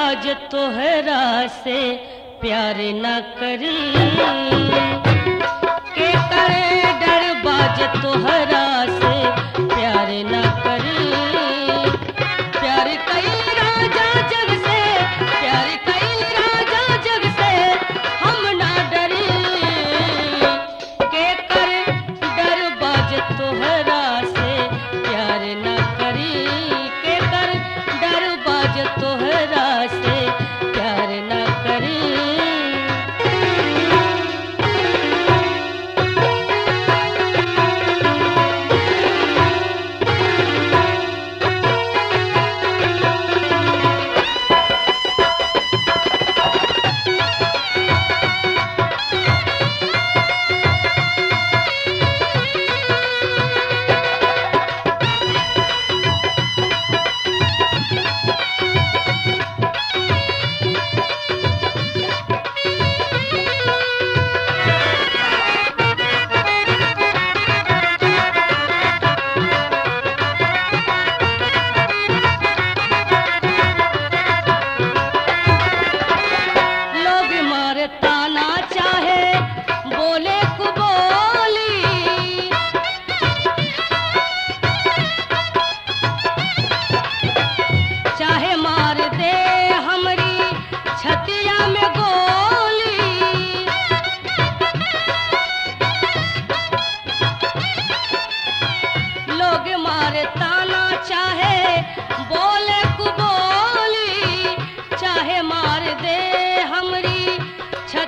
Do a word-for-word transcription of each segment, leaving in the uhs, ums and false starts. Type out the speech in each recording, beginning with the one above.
बाज तोहरा से प्यार न करी के करे डर बाज तोहरा से प्यार न करी प्यार कई राजा जग से प्यार कई राजा जग से हम ना डरी के करे डर बाज तोहरा से प्यार न करी के कर डर बाज तोहरा से प्यार न करी।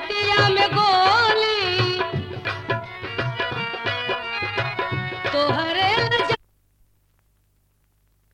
तोहर